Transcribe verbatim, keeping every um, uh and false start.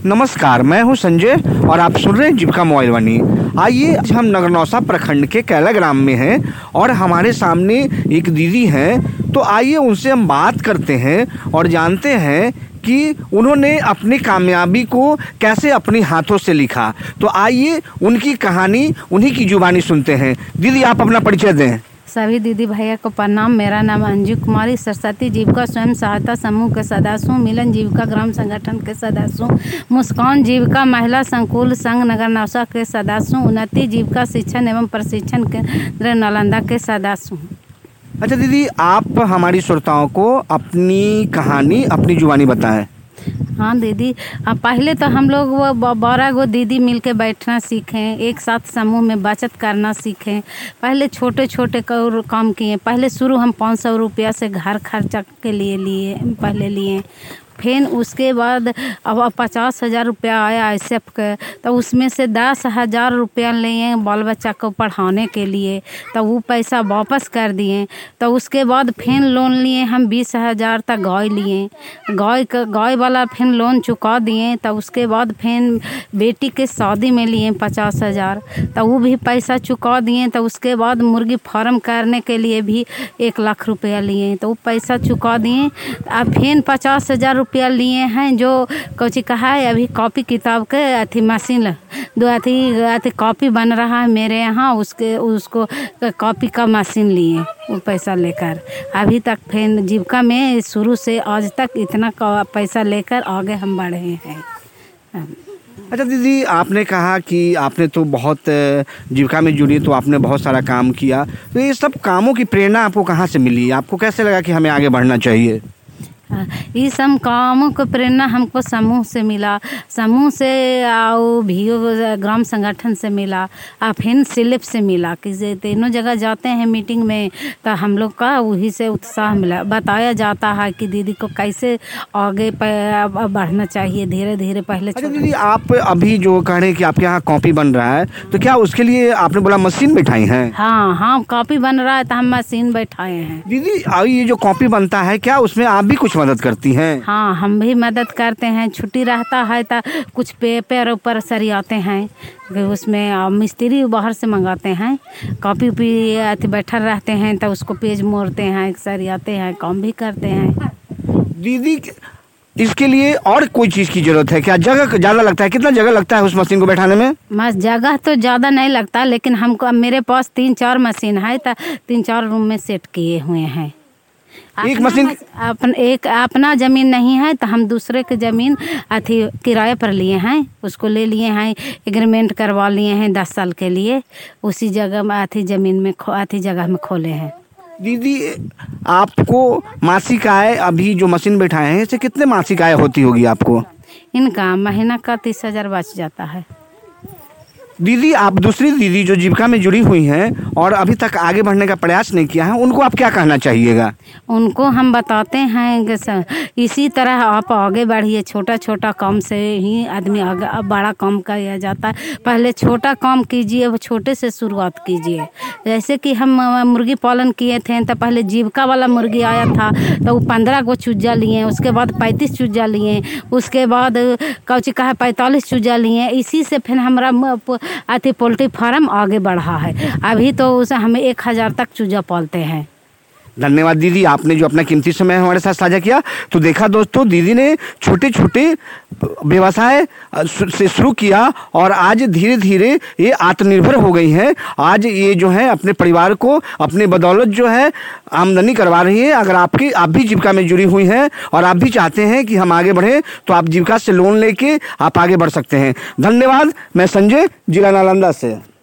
नमस्कार, मैं हूं संजय और आप सुन रहे हैं जीविका मोबाइल वाणी। आइए, आज हम नगरनौसा प्रखंड के कैला ग्राम में हैं और हमारे सामने एक दीदी हैं। तो आइए उनसे हम बात करते हैं और जानते हैं कि उन्होंने अपनी कामयाबी को कैसे अपने हाथों से लिखा। तो आइए उनकी कहानी उन्हीं की जुबानी सुनते हैं। दीदी, आप अपना परिचय दें। सभी दीदी भैया को प्रणाम। मेरा नाम अंजू कुमारी, सरस्वती जीविका स्वयं सहायता समूह के सदस्य हूँ, मिलन जीविका ग्राम संगठन के सदस्य हूँ, मुस्कान जीविका महिला संकुल संघ नगरनौसा के सदस्य हूँ, उन्नति जीविका शिक्षण एवं प्रशिक्षण केंद्र नालंदा के सदस्य हूँ। अच्छा दीदी, आप हमारी श्रोताओं को अपनी कहानी अपनी जुबानी बताएं। हाँ दीदी, पहले तो हम लोग वो बारह गो दीदी मिलके बैठना सीखें, एक साथ समूह में बचत करना सीखें। पहले छोटे छोटे काम किए। पहले शुरू हम पाँच सौ रुपया से घर खर्चा के लिए लिए पहले लिए। फिर उसके बाद अब पचास हज़ार रुपया आया ऐसे के, तो उसमें से दस हज़ार रुपया लिए बाल बच्चा को पढ़ाने के लिए, तो वो पैसा वापस कर दिए। तो उसके बाद फिर लोन लिए हम बीस हज़ार तक गाय लिए, गाय का गाय वाला फिर लोन चुका दिए। तो उसके बाद फिर बेटी के शादी में लिए पचास हज़ार, तो वो भी पैसा चुका दिए। तो उसके बाद मुर्गी फार्म करने के लिए भी एक लाख रुपया लिए, तो वो पैसा चुका दिए। अब फिर पचास हज़ार रुपया लिए हैं जो कुछ कहा है अभी कॉपी किताब के अथी मशीन दो अथी अथी कॉपी बन रहा है मेरे यहाँ, उसके उसको कॉपी का मशीन लिए वो पैसा लेकर। अभी तक फिर जीविका में शुरू से आज तक इतना पैसा लेकर आगे हम बढ़े हैं। अच्छा दीदी, आपने कहा कि आपने तो बहुत जीविका में जुड़ी, तो आपने बहुत सारा काम किया। तो ये सब कामों की प्रेरणा आपको कहाँ से मिली? आपको कैसे लगा कि हमें आगे बढ़ना चाहिए? ये सब कामों को प्रेरणा हमको समूह से मिला, समूह से और भी ग्राम संगठन से मिला और फिर सिलिप से मिला कि तीनों जगह जाते हैं मीटिंग में, तो हम लोग का वही से उत्साह मिला। बताया जाता है कि दीदी को कैसे आगे बढ़ना चाहिए धीरे धीरे। पहले अच्छा दीदी, आप अभी जो कह रहे हैं कि आपके यहाँ कॉपी बन रहा है, तो क्या उसके लिए आपने बोला मशीन बैठाई है? हाँ हाँ, कॉपी बन रहा है तो हम मशीन बैठाए हैं। दीदी, ये जो कॉपी बनता है, क्या उसमें आप भी कुछ मदद करती हैं? हाँ, हम भी मदद करते हैं। छुट्टी रहता है तो कुछ पेपर ऊपर सरियाते हैं, उसमें मिस्त्री बाहर से मंगाते हैं। कॉपी पे बैठा रहते हैं तो उसको पेज मोड़ते हैं, सरियाते हैं, काम भी करते हैं। दीदी, इसके लिए और कोई चीज़ की जरूरत है क्या? जगह ज़्यादा लगता है? कितना जगह लगता है उस मशीन को बैठाने में? बस जगह तो ज़्यादा नहीं लगता, लेकिन हमको मेरे पास तीन चार मशीन है तो तीन चार रूम में सेट किए हुए हैं। एक मशीन अपन एक अपना ज़मीन नहीं है तो हम दूसरे के ज़मीन अथी किराए पर लिए हैं, उसको ले लिए हैं, एग्रीमेंट करवा लिए हैं दस साल के लिए। उसी जगह में अथी ज़मीन में अथी जगह में खोले हैं। दीदी, आपको मासिक आय अभी जो मशीन बैठाए हैं इससे कितने मासिक आय होती होगी आपको? इनका महीना का तीस हज़ार बच जाता है। दीदी, आप दूसरी दीदी जो जीविका में जुड़ी हुई हैं और अभी तक आगे बढ़ने का प्रयास नहीं किया है, उनको आप क्या कहना चाहिएगा? उनको हम बताते हैं कि इसी तरह आप आगे बढ़िए। छोटा छोटा काम से ही आदमी आगे बड़ा काम किया जाता है। पहले छोटा काम कीजिए, वो छोटे से शुरुआत कीजिए। जैसे कि हम मुर्गी पालन किए थे तो पहले जीविका वाला मुर्गी आया था तो वो पंद्रह को चूजा लिए, उसके बाद पैंतीस चूजा लिए, उसके बाद कौची कहा पैंतालीस चूजा लिए। इसी से फिर हमारा अति पोल्ट्री फार्म आगे बढ़ा है। अभी तो उसे हमें एक हज़ार तक चूजा पालते हैं। धन्यवाद दीदी, आपने जो अपना कीमती समय हमारे साथ साझा किया। तो देखा दोस्तों, दीदी ने छोटे छोटे व्यवसाय से शुरू किया और आज धीरे धीरे ये आत्मनिर्भर हो गई हैं। आज ये जो है अपने परिवार को अपने बदौलत जो है आमदनी करवा रही है। अगर आपकी आप भी जीविका में जुड़ी हुई हैं और आप भी चाहते हैं कि हम आगे बढ़ें, तो आप जीविका से लोन लेके आप आगे बढ़ सकते हैं। धन्यवाद। मैं संजय, जिला नालंदा से।